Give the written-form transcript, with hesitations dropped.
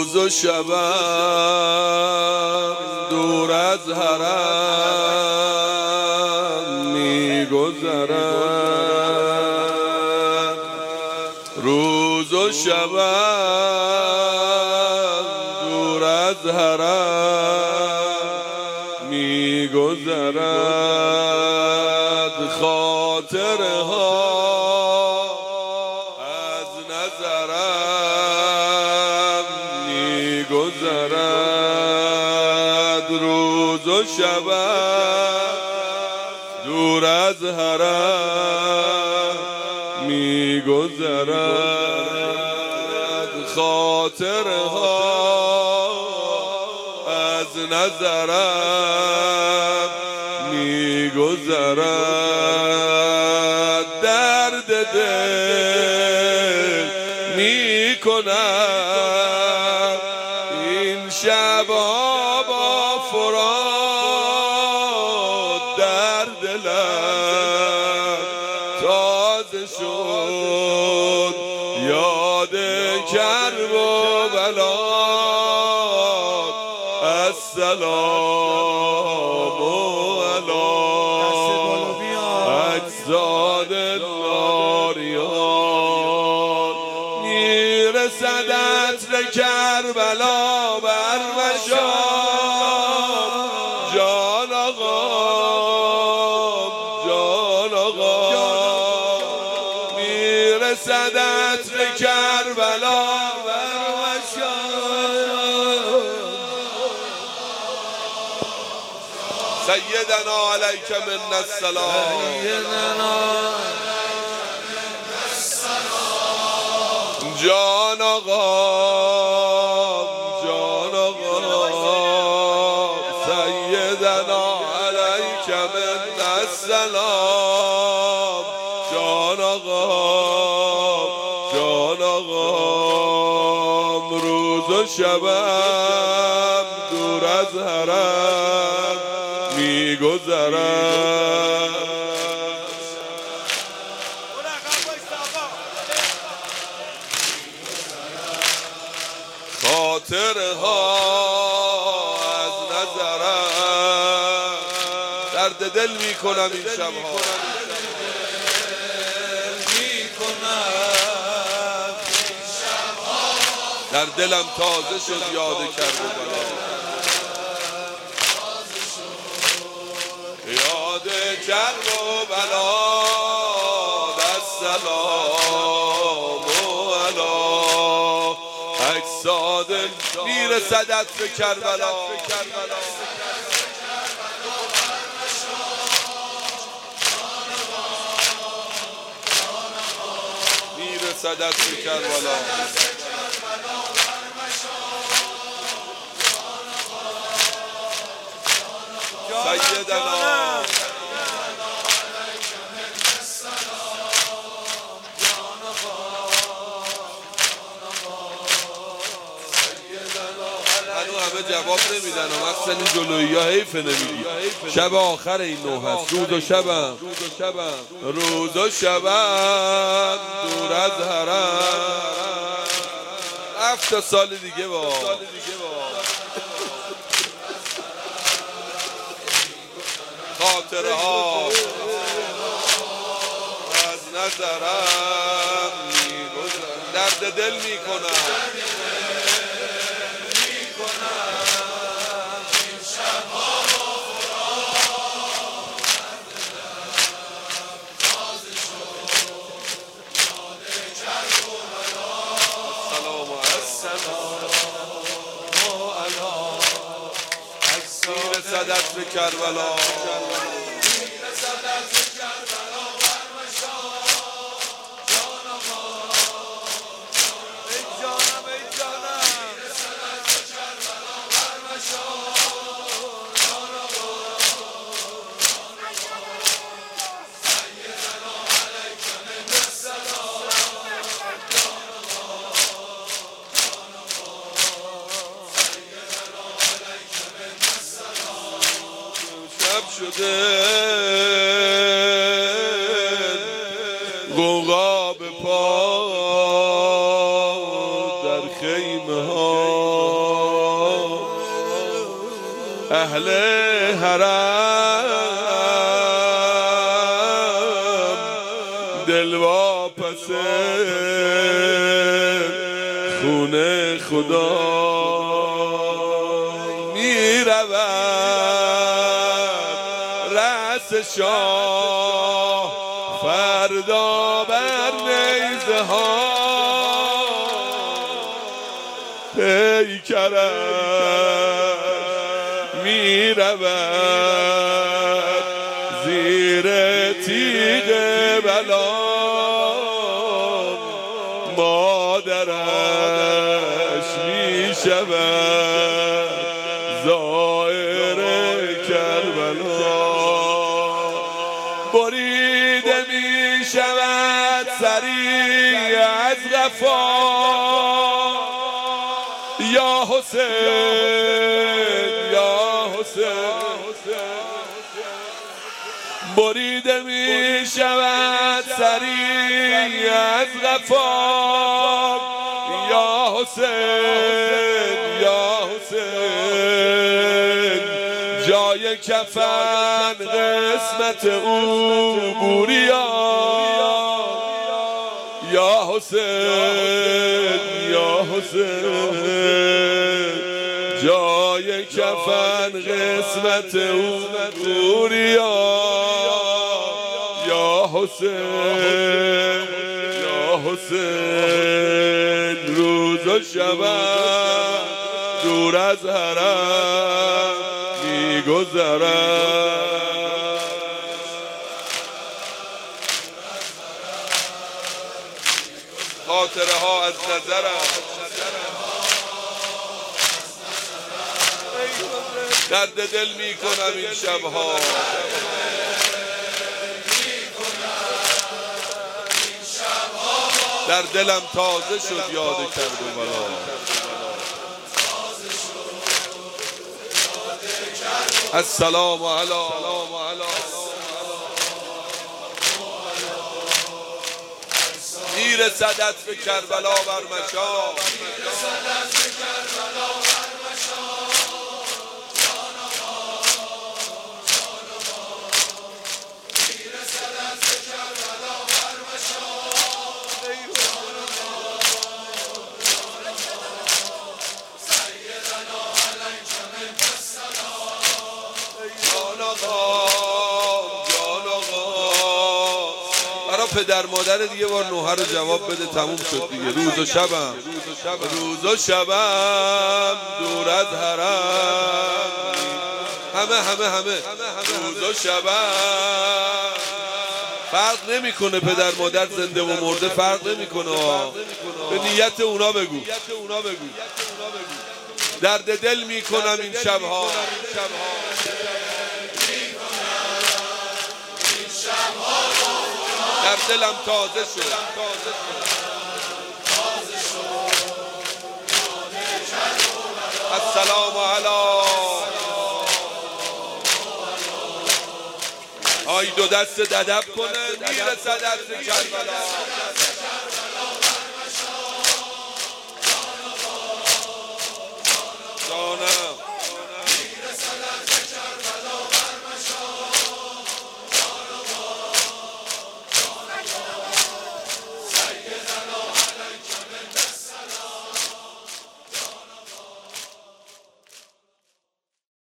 روز و شبم دور از حرم میگذرد، روز و شبم دور از حرم میگذرد، خاطرها از نظرم میگذرد، روز و شبم دور از حرم میگذرد، خاطرها از نظرم میگذرد، درد دل میکنم این شبها با فراد، در دلم تازه شد یاد کرب و بلاد، السلام علی اجساد ناریان، میرسد عطر کربلا بر مشام، جان آقا جان آقا، میرسد عطر کربلا بر مشام، سیدنا علیک من السلام، جان آقا جان آقا، سیدنا علیک من السلام، جان آقا جان آقا، روز و شبم دور از حرم میگذرد، خاطرها از نظرم درد دل میکنم این شبها، در دلم تازه شد یاد کرب و بلا، یاد کرب و بلا، السلام علی اجساد، میرسد عطر کربلا، میرسد عطر کربلا، سیدنا همه جواب نمیدن و مقصد این جلویی ها حیفه نمیگی، شب آخر این نوح هست، روز و شبم روز و شبم دور از حرم، 7 سال دیگه با خاطرها از نظرم میگذرد، درد دل میکنم صدت به کربلا، شده غوغا به پا در خیمه ها اهل حرم دل واپس خونه خدا می رود رأس شاه فردا بر نیزه ها پیکرش می رود زیر تیغ بلان مادرش می شود زائر کربلا بریده می شود سریع از قفا یا حسین یا حسین بریده می شود سریع از قفا یا حسین یا حسین جای کفن قسمت او بوریا یا حسین یا حسین جای کفن قسمت او بوریا یا حسین یا حسین روز و شب دور از حرم می‌گذرد خاطره ها از نظرم درد دل می کنم این شبها در دلم تازه شد یاد کربلا السلام علی میرسدت به کربلا بر مشام برای پدر مادر دیگه بار نوحه رو جواب بده تموم شد دیگه روز و شبم دور از حرم همه روز و شبم فرق نمیکنه پدر مادر زنده و مرده فرق نمیکنه به نیت اونا بگو درد دل میکنم این شبها در دلم تازه شد السلام علی آی دو دست ددب کنه میرسد از کربلا جانم